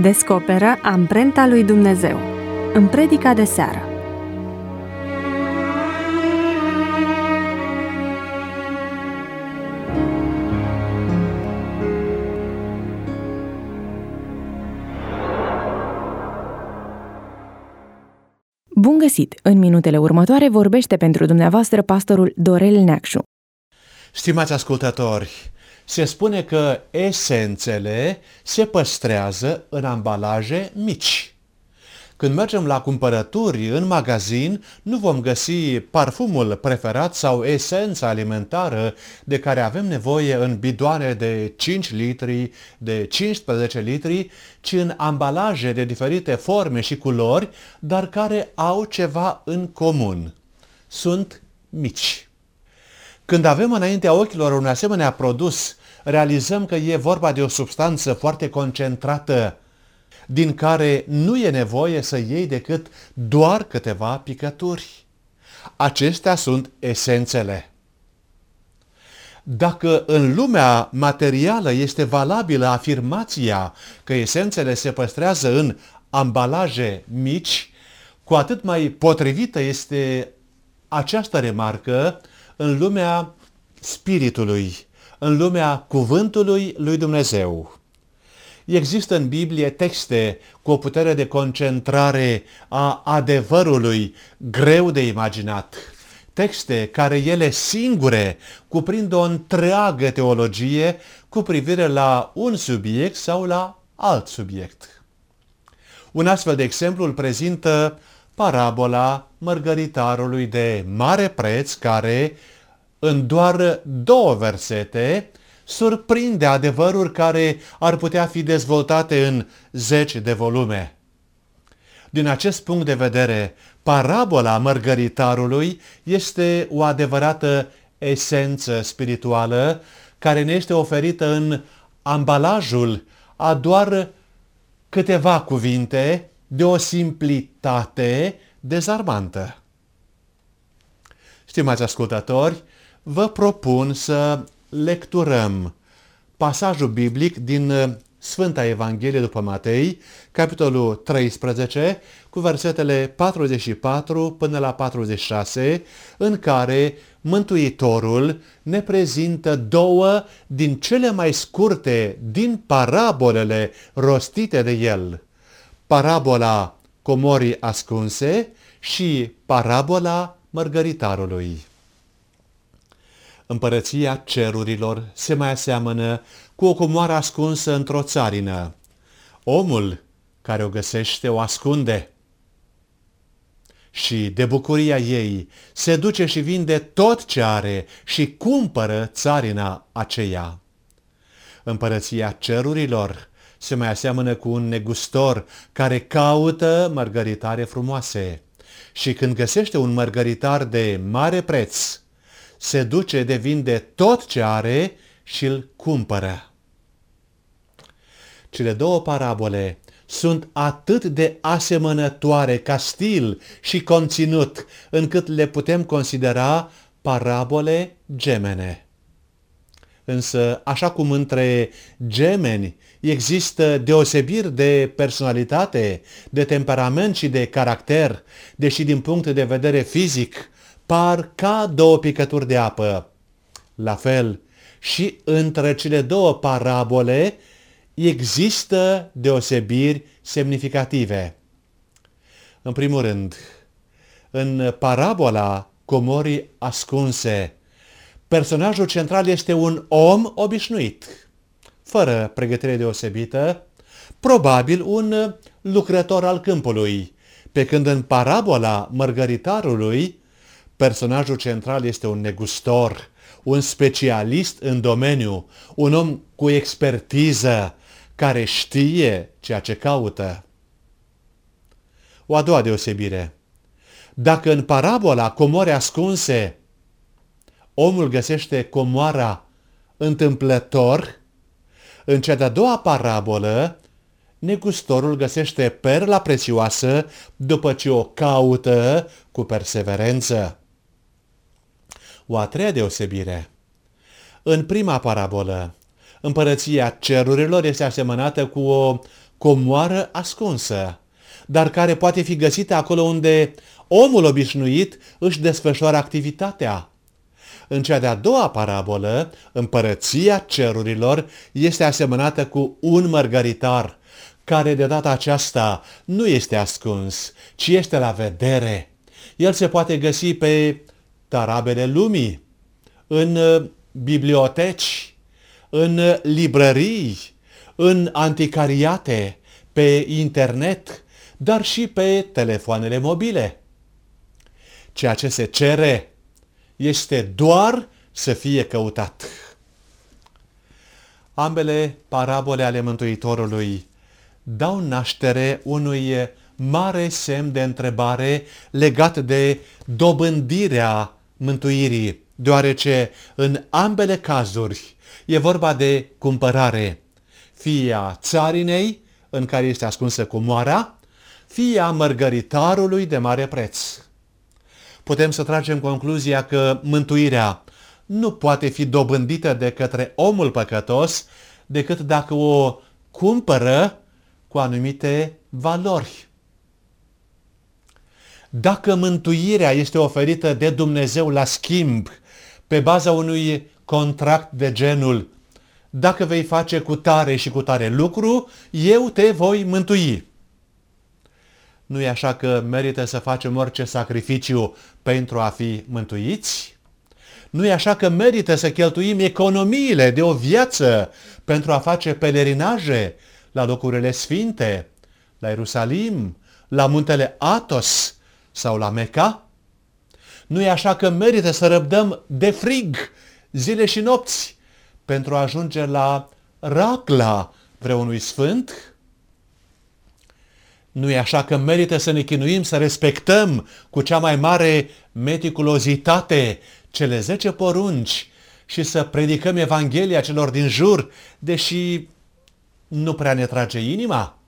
Descoperă amprenta lui Dumnezeu în predica de seară. Bun găsit! În minutele următoare vorbește pentru dumneavoastră pastorul Dorel Neacșu. Stimați ascultători, se spune că esențele se păstrează în ambalaje mici. Când mergem la cumpărături în magazin, nu vom găsi parfumul preferat sau esența alimentară de care avem nevoie în bidoane de 5 litri, de 15 litri, ci în ambalaje de diferite forme și culori, dar care au ceva în comun. Sunt mici. Când avem înaintea ochilor un asemenea produs, realizăm că e vorba de o substanță foarte concentrată, din care nu e nevoie să iei decât doar câteva picături. Acestea sunt esențele. Dacă în lumea materială este valabilă afirmația că esențele se păstrează în ambalaje mici, cu atât mai potrivită este această remarcă în lumea Spiritului, în lumea Cuvântului lui Dumnezeu. Există în Biblie texte cu o putere de concentrare a adevărului greu de imaginat. Texte care ele singure cuprind o întreagă teologie cu privire la un subiect sau la alt subiect. Un astfel de exemplu îl prezintă parabola mărgăritarului de mare preț care, în doar 2 versete, surprinde adevăruri care ar putea fi dezvoltate în 10 de volume. Din acest punct de vedere, parabola mărgăritarului este o adevărată esență spirituală care ne este oferită în ambalajul a doar câteva cuvinte de o simplitate dezarmantă. Stimați ascultători, vă propun să lecturăm pasajul biblic din Sfânta Evanghelie după Matei, capitolul 13, cu versetele 44 până la 46, în care Mântuitorul ne prezintă 2 din cele mai scurte din parabolele rostite de el. Parabola comorii ascunse și parabola mărgăritarului. Împărăția cerurilor se mai aseamănă cu o comoară ascunsă într-o țarină. Omul care o găsește o ascunde și de bucuria ei se duce și vinde tot ce are și cumpără țarina aceea. Împărăția cerurilor se mai aseamănă cu un negustor care caută mărgăritare frumoase și când găsește un mărgăritar de mare preț, se duce de vinde tot ce are și îl cumpără. Cele 2 parabole sunt atât de asemănătoare ca stil și conținut, încât le putem considera parabole gemene. Însă, așa cum între gemeni există deosebiri de personalitate, de temperament și de caracter, deși din punct de vedere fizic par ca 2 picături de apă. La fel, și între cele 2 parabole există deosebiri semnificative. În primul rând, în parabola comorii ascunse, personajul central este un om obișnuit, fără pregătire deosebită, probabil un lucrător al câmpului, pe când în parabola mărgăritarului, personajul central este un negustor, un specialist în domeniu, un om cu expertiză, care știe ceea ce caută. O a doua deosebire. Dacă în parabola comorii ascunse, omul găsește comoara întâmplător, în cea de-a doua parabolă, negustorul găsește perla prețioasă după ce o caută cu perseverență. O a treia deosebire. În prima parabolă, împărăția cerurilor este asemănată cu o comoară ascunsă, dar care poate fi găsită acolo unde omul obișnuit își desfășoară activitatea. În cea de-a doua parabolă, împărăția cerurilor este asemănată cu un mărgăritar, care de data aceasta nu este ascuns, ci este la vedere. El se poate găsi pe tarabele lumii, în biblioteci, în librării, în anticariate, pe internet, dar și pe telefoanele mobile. Ceea ce se cere este doar să fie căutat. Ambele parabole ale Mântuitorului dau naștere unui mare semn de întrebare legat de dobândirea mântuirii, deoarece în ambele cazuri e vorba de cumpărare, fie a țarinei, în care este ascunsă comoara, fie a mărgăritarului de mare preț. Putem să tragem concluzia că mântuirea nu poate fi dobândită de către omul păcătos decât dacă o cumpără cu anumite valori. Dacă mântuirea este oferită de Dumnezeu la schimb, pe baza unui contract de genul: dacă vei face cu tare și cu tare lucru, eu te voi mântui. Nu e așa că merită să facem orice sacrificiu pentru a fi mântuiți? Nu e așa că merită să cheltuim economiile de o viață pentru a face pelerinaje la locurile sfinte, la Ierusalim, la muntele Athos sau la Meca? Nu e așa că merită să răbdăm de frig zile și nopți pentru a ajunge la racla vreunui sfânt? Nu e așa că merită să ne chinuim să respectăm cu cea mai mare meticulozitate cele 10 porunci și să predicăm Evanghelia celor din jur, deși nu prea ne trage inima?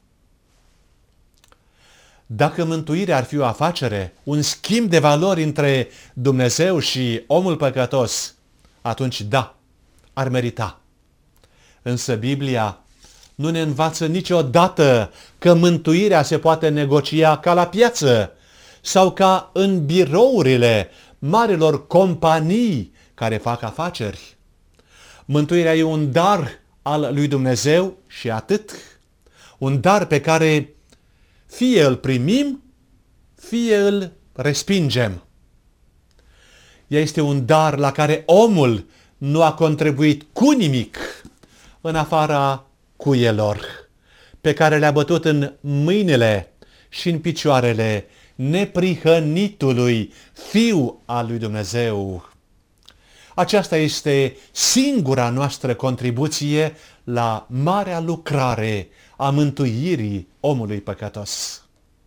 Dacă mântuirea ar fi o afacere, un schimb de valori între Dumnezeu și omul păcătos, atunci da, ar merita. Însă Biblia nu ne învață niciodată că mântuirea se poate negocia ca la piață sau ca în birourile marilor companii care fac afaceri. Mântuirea e un dar al lui Dumnezeu și atât. Un dar pe care fie îl primim, fie îl respingem. Ea este un dar la care omul nu a contribuit cu nimic în afara cuielor pe care le-a bătut în mâinile și în picioarele neprihănitului Fiu al lui Dumnezeu. Aceasta este singura noastră contribuție la marea lucrare a mântuirii omului păcătos.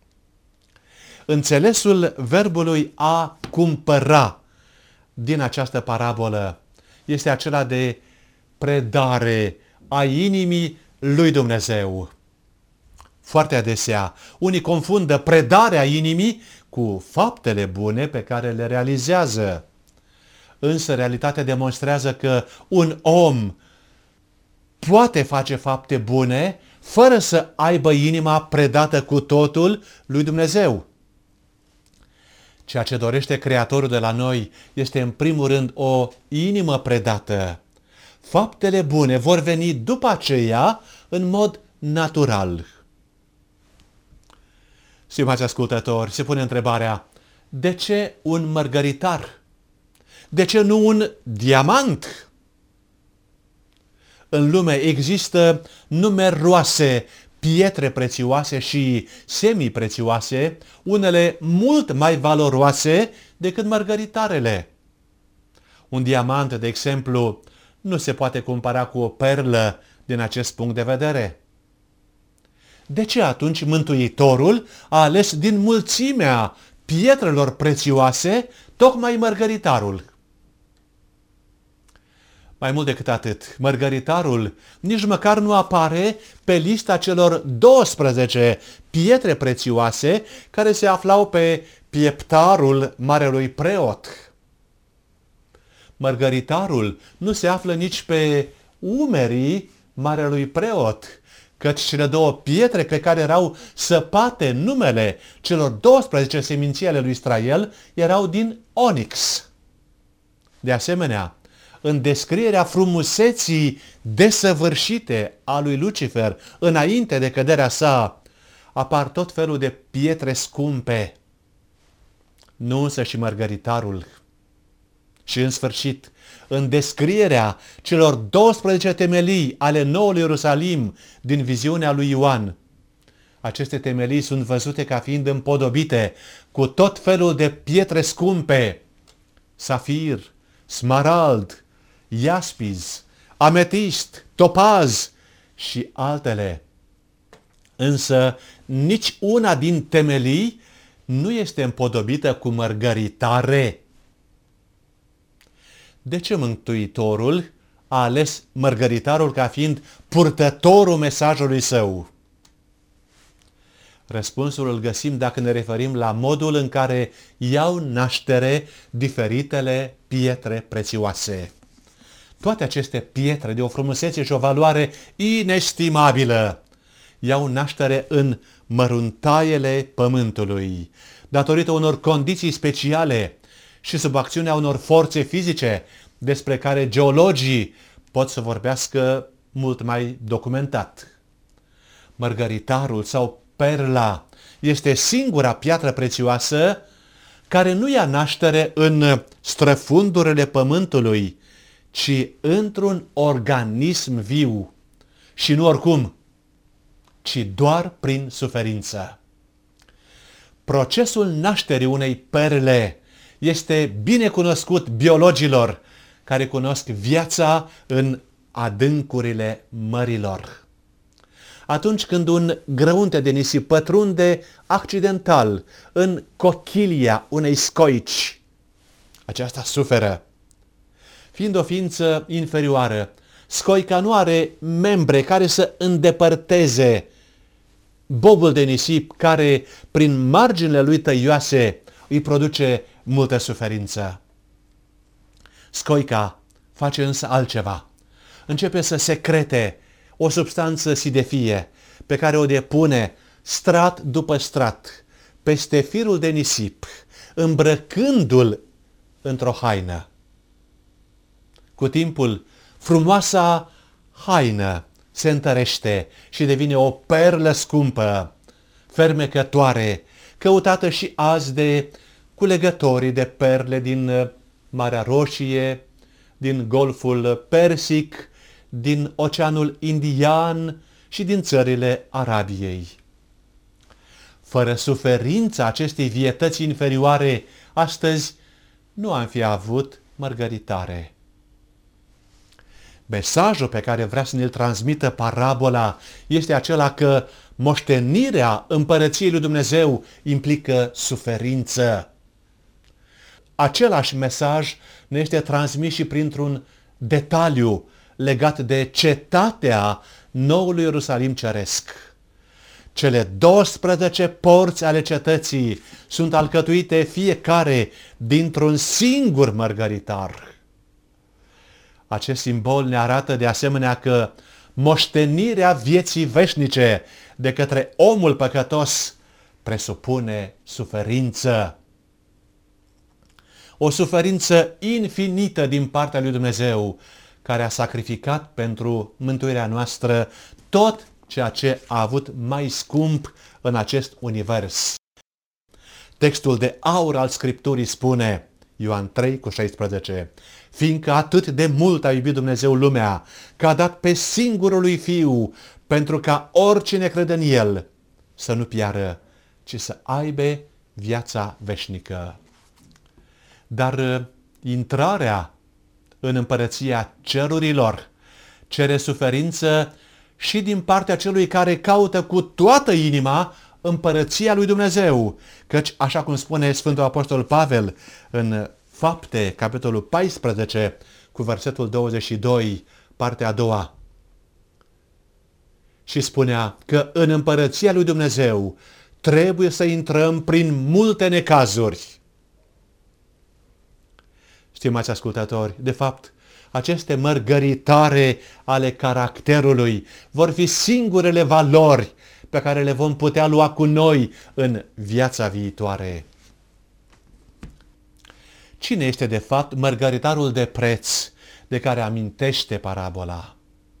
Înțelesul verbului a cumpăra din această parabolă este acela de predare a inimii lui Dumnezeu. Foarte adesea, unii confundă predarea inimii cu faptele bune pe care le realizează. Însă realitatea demonstrează că un om poate face fapte bune fără să aibă inima predată cu totul lui Dumnezeu. Ceea ce dorește Creatorul de la noi este în primul rând o inimă predată. Faptele bune vor veni după aceea în mod natural. Stimați ascultători, se pune întrebarea: de ce un mărgăritar? De ce nu un diamant? În lume există numeroase pietre prețioase și semiprețioase, unele mult mai valoroase decât mărgăritarele. Un diamant, de exemplu, nu se poate compara cu o perlă din acest punct de vedere. De ce atunci Mântuitorul a ales din mulțimea pietrelor prețioase tocmai mărgăritarul? Mai mult decât atât, mărgăritarul nici măcar nu apare pe lista celor 12 pietre prețioase care se aflau pe pieptarul marelui preot. Mărgăritarul nu se află nici pe umerii marelui preot, căci cele două pietre pe care erau săpate numele celor 12 seminții ale lui Israel erau din onix. De asemenea, în descrierea frumuseții desăvârșite a lui Lucifer înainte de căderea sa, apar tot felul de pietre scumpe, nu însă și mărgăritarul. Și în sfârșit, în descrierea celor 12 temelii ale noului Ierusalim din viziunea lui Ioan, aceste temelii sunt văzute ca fiind împodobite cu tot felul de pietre scumpe, safir, smarald, iaspiz, ametist, topaz și altele. Însă nici una din temelii nu este împodobită cu mărgăritare. De ce Mântuitorul a ales mărgăritarul ca fiind purtătorul mesajului său? Răspunsul îl găsim dacă ne referim la modul în care iau naștere diferitele pietre prețioase. Toate aceste pietre de o frumusețe și o valoare inestimabilă iau naștere în măruntaiele pământului, datorită unor condiții speciale și sub acțiunea unor forțe fizice despre care geologii pot să vorbească mult mai documentat. Mărgăritarul sau perla este singura piatră prețioasă care nu ia naștere în străfundurile pământului, ci într-un organism viu și nu oricum, ci doar prin suferință. Procesul nașterii unei perle este bine cunoscut biologilor care cunosc viața în adâncurile mărilor. Atunci când un grăunte de nisip pătrunde accidental în cochilia unei scoici, aceasta suferă. Fiind o ființă inferioară, scoica nu are membre care să îndepărteze bobul de nisip care, prin marginile lui tăioase, îi produce multă suferință. Scoica face însă altceva. Începe să secrete o substanță sidefie pe care o depune strat după strat peste firul de nisip, îmbrăcându-l într-o haină. Cu timpul, frumoasa haină se întărește și devine o perlă scumpă, fermecătoare, căutată și azi de culegătorii de perle din Marea Roșie, din Golful Persic, din Oceanul Indian și din țările Arabiei. Fără suferința acestei vietăți inferioare, astăzi nu am fi avut mărgăritare. Mesajul pe care vrea să ne-l transmită parabola este acela că moștenirea împărăției lui Dumnezeu implică suferință. Același mesaj ne este transmis și printr-un detaliu legat de cetatea noului Ierusalim ceresc. Cele 12 porți ale cetății sunt alcătuite fiecare dintr-un singur mărgăritar. Acest simbol ne arată de asemenea că moștenirea vieții veșnice de către omul păcătos presupune suferință. O suferință infinită din partea lui Dumnezeu, care a sacrificat pentru mântuirea noastră tot ceea ce a avut mai scump în acest univers. Textul de aur al Scripturii spune, Ioan 3:16, fiindcă atât de mult a iubit Dumnezeu lumea, că a dat pe singurul lui Fiu, pentru ca oricine crede în El să nu piară, ci să aibă viața veșnică. Dar intrarea în împărăția cerurilor cere suferință și din partea celui care caută cu toată inima împărăția lui Dumnezeu, căci, așa cum spune Sfântul Apostol Pavel în Fapte, capitolul 14, cu versetul 22, partea a doua, și spunea că în împărăția lui Dumnezeu trebuie să intrăm prin multe necazuri. Stimați ascultători, de fapt, aceste mărgăritare ale caracterului vor fi singurele valori pe care le vom putea lua cu noi în viața viitoare. Cine este de fapt mărgăritarul de preț de care amintește parabola?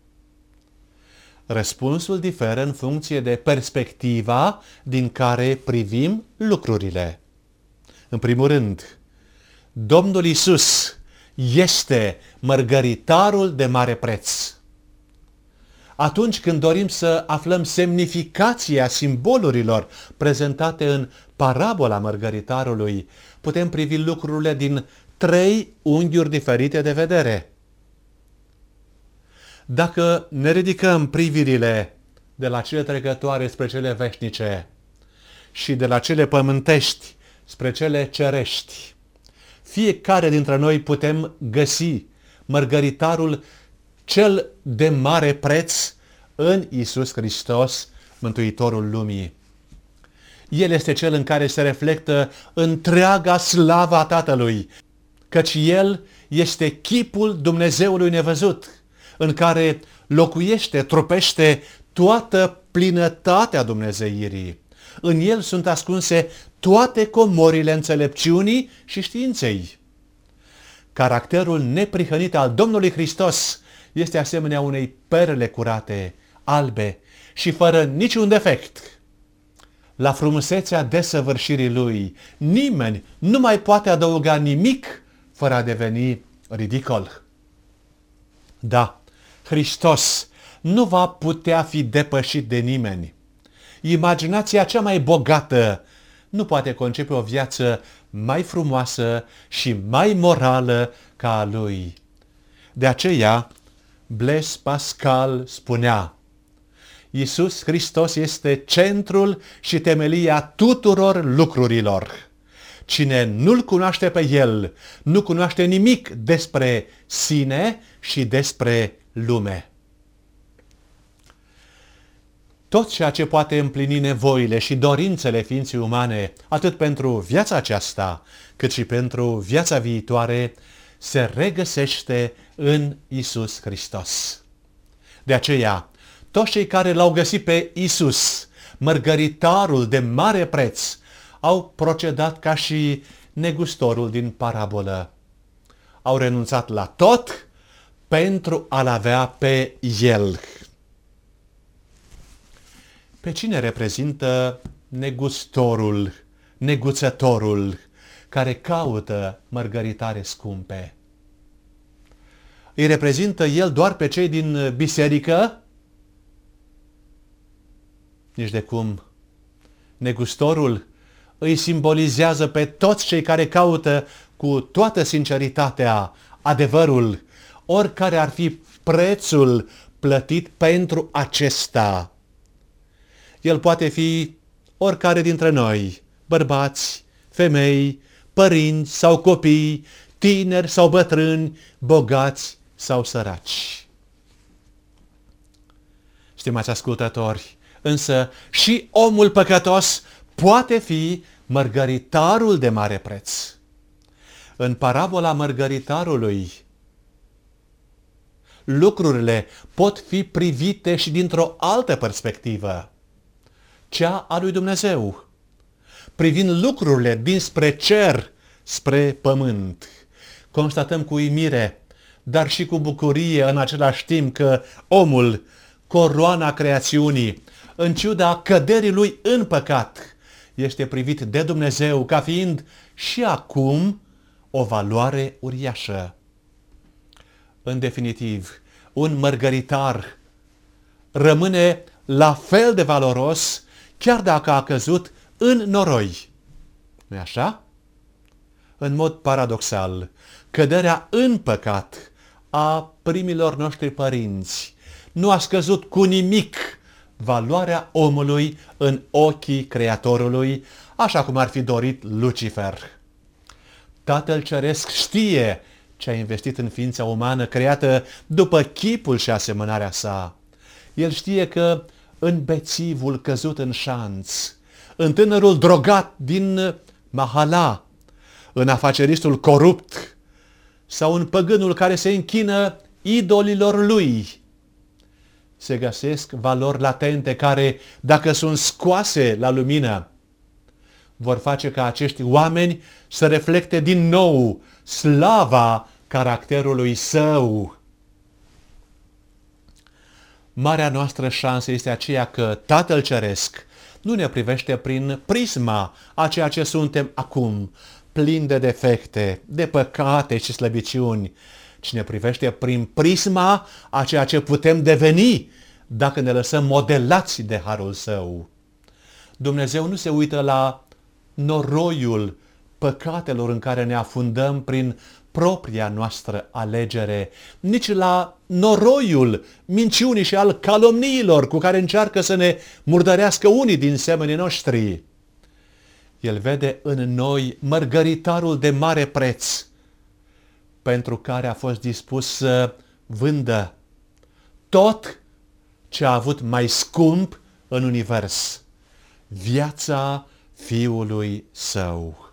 Răspunsul diferă în funcție de perspectiva din care privim lucrurile. În primul rând, Domnul Iisus este mărgăritarul de mare preț. Atunci când dorim să aflăm semnificația simbolurilor prezentate în parabola mărgăritarului, putem privi lucrurile din 3 unghiuri diferite de vedere. Dacă ne ridicăm privirile de la cele trecătoare spre cele veșnice și de la cele pământești spre cele cerești, fiecare dintre noi putem găsi mărgăritarul cel de mare preț în Iisus Hristos, Mântuitorul lumii. El este cel în care se reflectă întreaga slavă a Tatălui, căci El este chipul Dumnezeului nevăzut, în care locuiește, trupește toată plinătatea dumnezeirii. În El sunt ascunse toate comorile înțelepciunii și științei. Caracterul neprihănit al Domnului Hristos este asemenea unei perle curate, albe și fără niciun defect. La frumusețea desăvârșirii Lui, nimeni nu mai poate adăuga nimic fără a deveni ridicol. Da, Hristos nu va putea fi depășit de nimeni. Imaginația cea mai bogată nu poate concepe o viață mai frumoasă și mai morală ca a Lui. De aceea, Blaise Pascal spunea: Iisus Hristos este centrul și temelia tuturor lucrurilor. Cine nu-L cunoaște pe El, nu cunoaște nimic despre sine și despre lume. Tot ceea ce poate împlini nevoile și dorințele ființei umane, atât pentru viața aceasta, cât și pentru viața viitoare, se regăsește în Iisus Hristos. De aceea, toți cei care L-au găsit pe Iisus, mărgăritarul de mare preț, au procedat ca și negustorul din parabolă. Au renunțat la tot pentru a-L avea pe El. Pe cine reprezintă negustorul, neguțătorul, care caută mărgăritare scumpe? Îi reprezintă el doar pe cei din biserică? Nici de cum. Negustorul îi simbolizează pe toți cei care caută cu toată sinceritatea adevărul, oricare ar fi prețul plătit pentru acesta. El poate fi oricare dintre noi, bărbați, femei, părinți sau copii, tineri sau bătrâni, bogați sau săraci. Stimați ascultători, însă și omul păcătos poate fi mărgăritarul de mare preț. În parabola mărgăritarului, lucrurile pot fi privite și dintr-o altă perspectivă, cea a lui Dumnezeu, privind lucrurile dinspre cer spre pământ. Constatăm cu uimire, dar și cu bucurie în același timp că omul, coroana creațiunii, în ciuda căderii lui în păcat, este privit de Dumnezeu ca fiind și acum o valoare uriașă. În definitiv, un mărgăritar rămâne la fel de valoros chiar dacă a căzut în noroi. Nu-i așa? În mod paradoxal, căderea în păcat a primilor noștri părinți nu a scăzut cu nimic valoarea omului în ochii Creatorului, așa cum ar fi dorit Lucifer. Tatăl Ceresc știe ce a investit în ființa umană creată după chipul și asemănarea sa. El știe că în bețivul căzut în șanț, în tânărul drogat din Mahala, în afaceristul corupt sau în păgânul care se închină idolilor lui, se găsesc valori latente care, dacă sunt scoase la lumină, vor face ca acești oameni să reflecte din nou slava caracterului său. Marea noastră șansă este aceea că Tatăl Ceresc nu ne privește prin prisma a ceea ce suntem acum, plini de defecte, de păcate și slăbiciuni, ci ne privește prin prisma a ceea ce putem deveni dacă ne lăsăm modelați de harul său. Dumnezeu nu se uită la noroiul păcatelor în care ne afundăm prin propria noastră alegere, nici la noroiul minciunii și al calomniilor cu care încearcă să ne murdărească unii din semenii noștri. El vede în noi mărgăritarul de mare preț, pentru care a fost dispus să vândă tot ce a avut mai scump în univers, viața Fiului Său.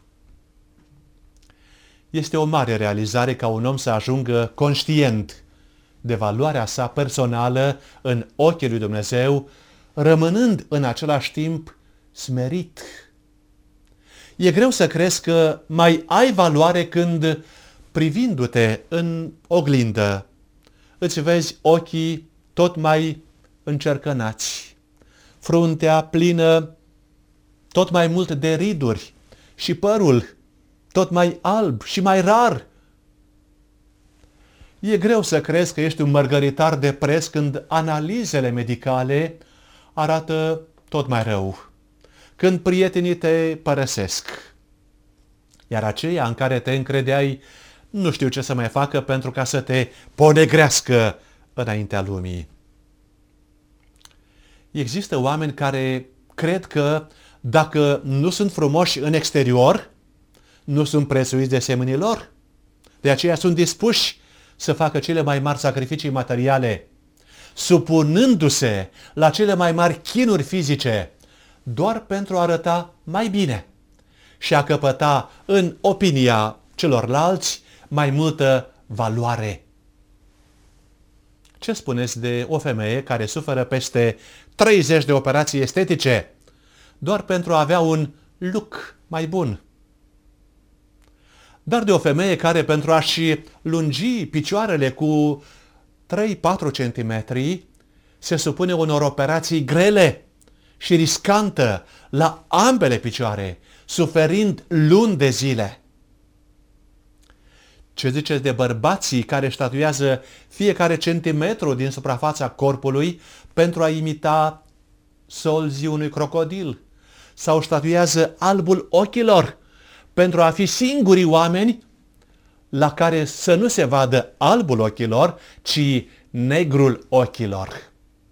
Este o mare realizare ca un om să ajungă conștient de valoarea sa personală în ochii lui Dumnezeu, rămânând în același timp smerit. E greu să crezi că mai ai valoare când, privindu-te în oglindă, îți vezi ochii tot mai încercănați, fruntea plină tot mai mult de riduri și părul tot mai alb și mai rar. E greu să crezi că ești un mărgăritar de preț când analizele medicale arată tot mai rău, când prietenii te părăsesc, iar aceia în care te încredeai nu știu ce să mai facă pentru ca să te ponegrească înaintea lumii. Există oameni care cred că dacă nu sunt frumoși în exterior, nu sunt prețuiți de semenii lor. De aceea sunt dispuși să facă cele mai mari sacrificii materiale, supunându-se la cele mai mari chinuri fizice, doar pentru a arăta mai bine și a căpăta în opinia celorlalți mai multă valoare. Ce spuneți de o femeie care suferă peste 30 de operații estetice doar pentru a avea un look mai bun? Dar de o femeie care pentru a-și lungi picioarele cu 3-4 cm se supune unor operații grele și riscantă la ambele picioare, suferind luni de zile. Ce ziceți de bărbații care își tatuează fiecare centimetru din suprafața corpului pentru a imita solzii unui crocodil? Sau își tatuează albul ochilor pentru a fi singurii oameni la care să nu se vadă albul ochilor, ci negrul ochilor.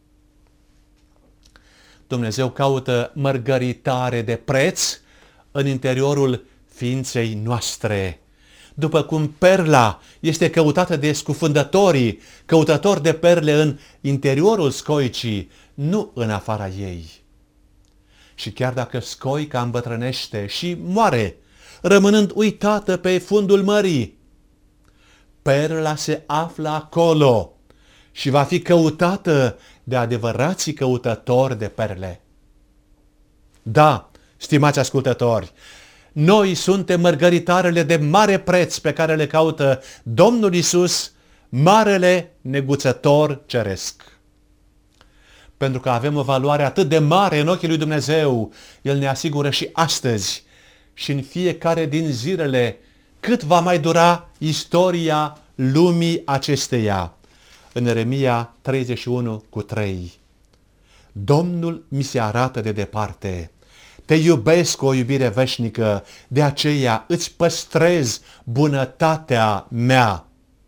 Dumnezeu caută mărgăritare de preț în interiorul ființei noastre. După cum perla este căutată de scufundătorii, căutători de perle în interiorul scoicii, nu în afara ei. Și chiar dacă scoica îmbătrânește și moare, rămânând uitată pe fundul mării, perla se află acolo și va fi căutată de adevărații căutători de perle. Da, stimați ascultători, noi suntem mărgăritarele de mare preț pe care le caută Domnul Iisus, marele neguțător ceresc. Pentru că avem o valoare atât de mare în ochii lui Dumnezeu, El ne asigură și astăzi și în fiecare din zilele cât va mai dura istoria lumii acesteia. În Ieremia 31:3. Domnul mi se arată de departe. Te iubesc cu o iubire veșnică, de aceea îți păstrez bunătatea mea.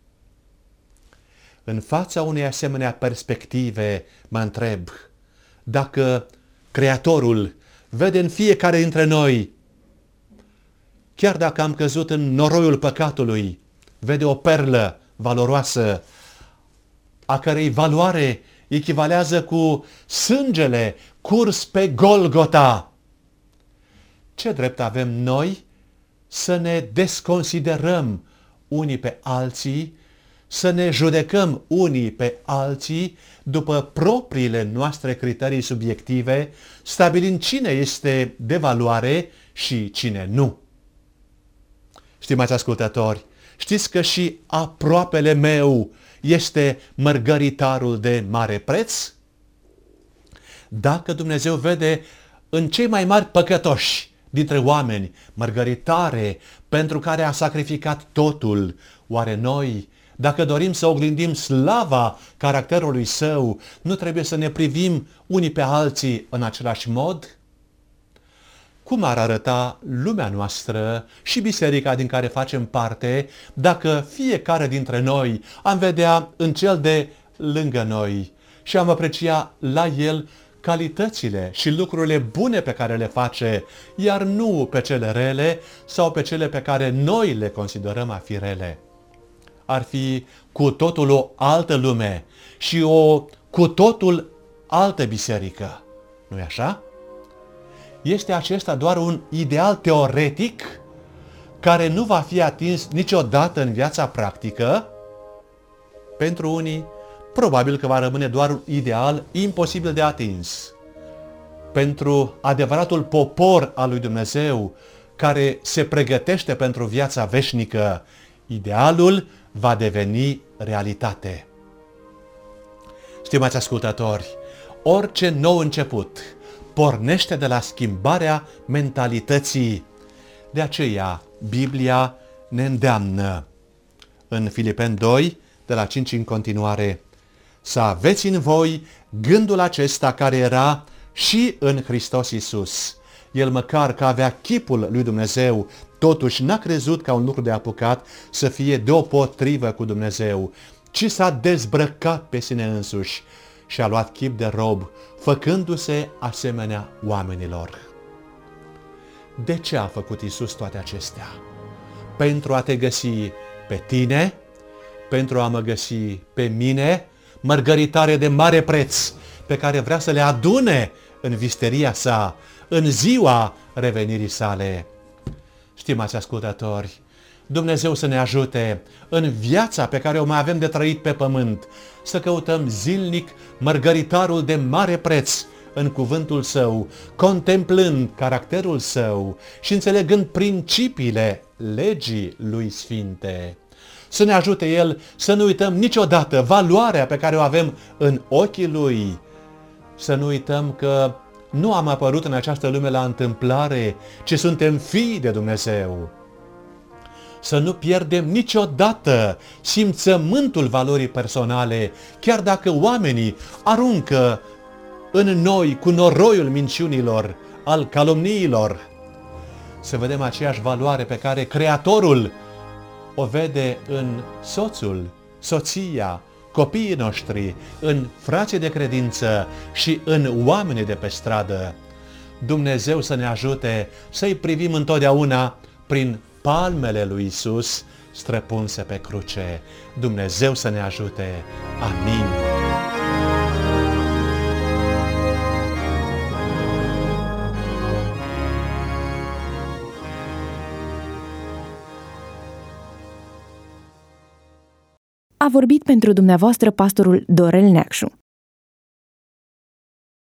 În fața unei asemenea perspective mă întreb dacă Creatorul vede în fiecare dintre noi, chiar dacă am căzut în noroiul păcatului, vede o perlă valoroasă, a cărei valoare echivalează cu sângele curs pe Golgota. Ce drept avem noi să ne desconsiderăm unii pe alții, să ne judecăm unii pe alții după propriile noastre criterii subiective, stabilind cine este de valoare și cine nu. Stimați ascultători, știți că și aproapele meu este mărgăritarul de mare preț? Dacă Dumnezeu vede în cei mai mari păcătoși dintre oameni mărgăritare pentru care a sacrificat totul, oare noi, dacă dorim să oglindim slava caracterului său, nu trebuie să ne privim unii pe alții în același mod? Cum ar arăta lumea noastră și biserica din care facem parte dacă fiecare dintre noi am vedea în cel de lângă noi și am aprecia la el calitățile și lucrurile bune pe care le face, iar nu pe cele rele sau pe cele pe care noi le considerăm a fi rele? Ar fi cu totul o altă lume și o cu totul altă biserică. Nu-i așa? Este acesta doar un ideal teoretic care nu va fi atins niciodată în viața practică? Pentru unii, probabil că va rămâne doar un ideal imposibil de atins. Pentru adevăratul popor al lui Dumnezeu, care se pregătește pentru viața veșnică, idealul va deveni realitate. Stimați ascultători, orice nou început pornește de la schimbarea mentalității. De aceea, Biblia ne îndeamnă în Filipeni 2, de la 5 în continuare, să aveți în voi gândul acesta care era și în Hristos Iisus. El, măcar că avea chipul lui Dumnezeu, totuși n-a crezut ca un lucru de apucat să fie deopotrivă cu Dumnezeu, ci s-a dezbrăcat pe sine însuși și a luat chip de rob, făcându-se asemenea oamenilor. De ce a făcut Iisus toate acestea? Pentru a te găsi pe tine, pentru a mă găsi pe mine, mărgăritare de mare preț, pe care vrea să le adune în visteria sa, în ziua revenirii sale. Stimați ascultători, Dumnezeu să ne ajute în viața pe care o mai avem de trăit pe pământ, să căutăm zilnic mărgăritarul de mare preț în cuvântul Său, contemplând caracterul Său și înțelegând principiile legii Lui Sfinte. Să ne ajute El să nu uităm niciodată valoarea pe care o avem în ochii Lui. Să nu uităm că nu am apărut în această lume la întâmplare, ci suntem fii de Dumnezeu. Să nu pierdem niciodată simțământul valorii personale, chiar dacă oamenii aruncă în noi cu noroiul minciunilor, al calomniilor. Să vedem aceeași valoare pe care Creatorul o vede în soțul, soția, copiii noștri, în frații de credință și în oamenii de pe stradă. Dumnezeu să ne ajute să-i privim întotdeauna prin palmele lui Iisus străpunse pe cruce. Dumnezeu să ne ajute. Amin. A vorbit pentru dumneavoastră pastorul Dorel Neacșu.